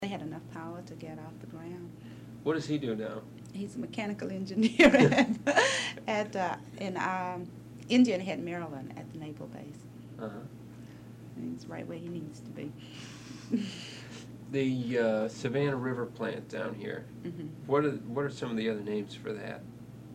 They had enough power to get off the ground. What does he do now? He's a mechanical engineer in Indian Head, Maryland, at the naval base. Uh-huh. And he's right where he needs to be. The Savannah River plant down here. Mm-hmm. What are some of the other names for that?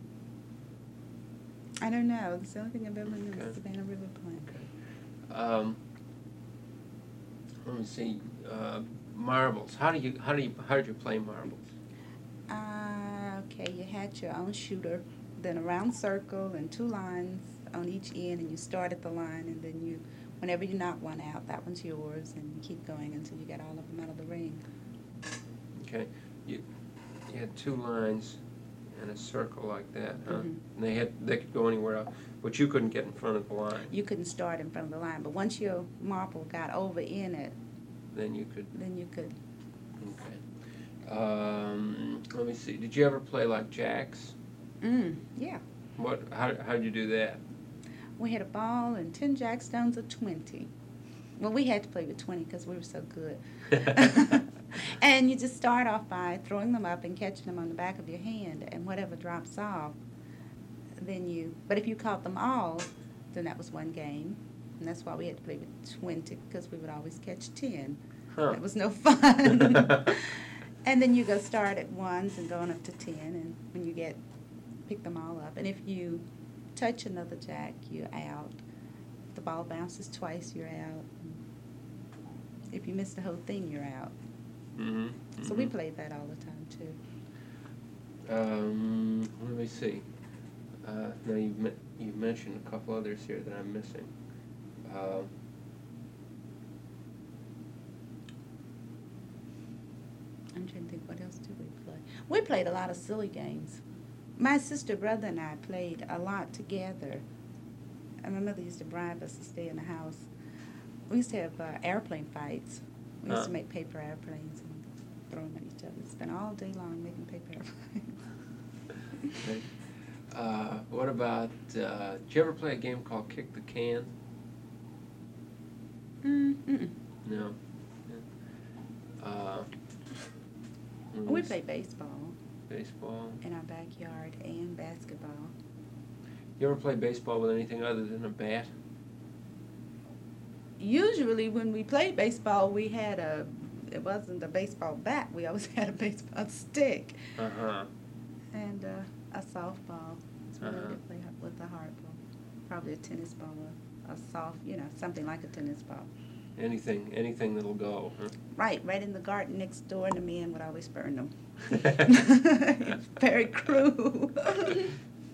I don't know. That's the only thing I've ever known, Okay. the Savannah River plant. Okay. Let me see. Marbles. How did you play marbles? Okay, you had your own shooter, then a round circle and two lines on each end, and you start at the line, and then whenever you knock one out, that one's yours, and you keep going until you get all of them out of the ring. Okay. You had two lines and a circle like that, huh? Mm-hmm. And they could go anywhere else, but you couldn't get in front of the line. You couldn't start in front of the line, but once your marble got over in it, Then you could. Okay. Let me see. Did you ever play like jacks? Yeah. How did you do that? We had a ball and 10 jackstones of 20. Well, we had to play with 20 because we were so good. And you just start off by throwing them up and catching them on the back of your hand, and whatever drops off, but if you caught them all, then that was one game. And that's why we had to play with 20, because we would always catch 10. Huh. That was no fun. And then you go start at ones and going up to 10, and when you pick them all up. And if you touch another jack, you're out. If the ball bounces twice, you're out. If you miss the whole thing, you're out. Mm-hmm. So we played that all the time, too. Let me see. Now you've mentioned a couple others here that I'm missing. I'm trying to think, what else did we play? We played a lot of silly games. My sister, brother, and I played a lot together. And my mother used to bribe us to stay in the house. We used to have airplane fights. We used to make paper airplanes and throw them at each other. Spend all day long making paper airplanes. Okay. What about, did you ever play a game called Kick the Can? Mm-mm. No. We played baseball Baseball. in our backyard and basketball. You ever play baseball with anything other than a bat? Usually when we played baseball, it wasn't a baseball bat. We always had a baseball stick. Uh-huh. And a softball. That's what we would play with a hard ball. Probably a tennis ball, a soft, something like a tennis ball. Anything that'll go, huh? Right in the garden next door, and the men would always burn them. It's very cruel. Okay.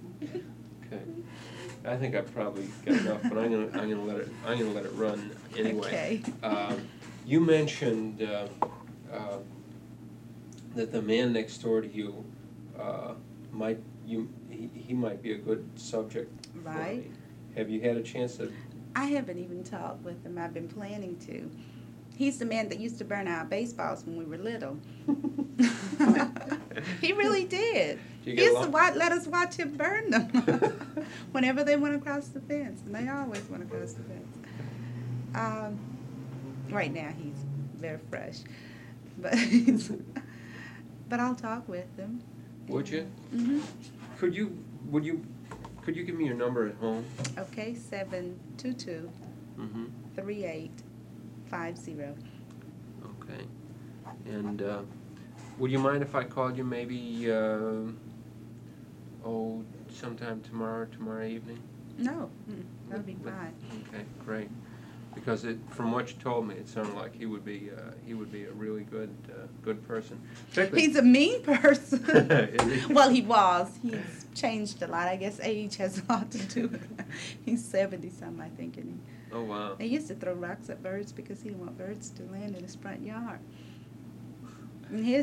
I think I probably got enough, but I'm gonna let it run anyway. Okay. You mentioned that the man next door to you he might be a good subject. Right. Have you had a chance to? I haven't even talked with him. I've been planning to. He's the man that used to burn our baseballs when we were little. He really did. He used to let us watch him burn them whenever they went across the fence, and they always went across the fence. Right now he's very fresh, but I'll talk with him. Would you? Mm-hmm. Could you give me your number at home? Okay, 722 3850. Okay. And would you mind if I called you maybe sometime tomorrow evening? No, that'll be fine. Okay, great. Because from what you told me, it sounded like he would be a really good person. He's a mean person. Is he? Well, he was. He's changed a lot. I guess age has a lot to do with it. He's 70-something, I think, and Oh wow. he used to throw rocks at birds because he didn't want birds to land in his front yard. And his